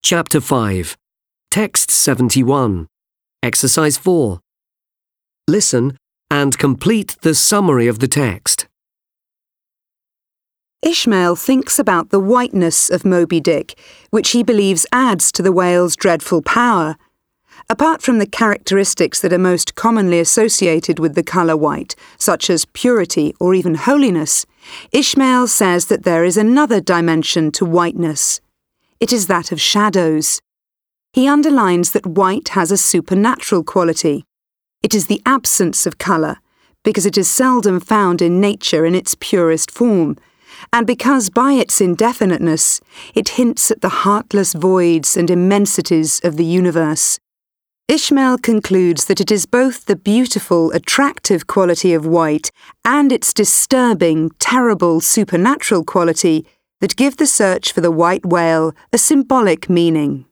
Chapter 5. Text 71. Exercise 4. Listen and complete the summary of the text. Ishmael thinks about the whiteness of Moby Dick, which he believes adds to the whale's dreadful power. Apart from the characteristics that are most commonly associated with the colour white, such as purity or even holiness, Ishmael says that there is another dimension to whiteness. It is that of shadows. He underlines that white has a supernatural quality. It is the absence of colour, because it is seldom found in nature in its purest form, and because by its indefiniteness it hints at the heartless voids and immensities of the universe. Ishmael concludes that it is both the beautiful, attractive quality of white and its disturbing, terrible, supernatural quality that give the search for the white whale a symbolic meaning.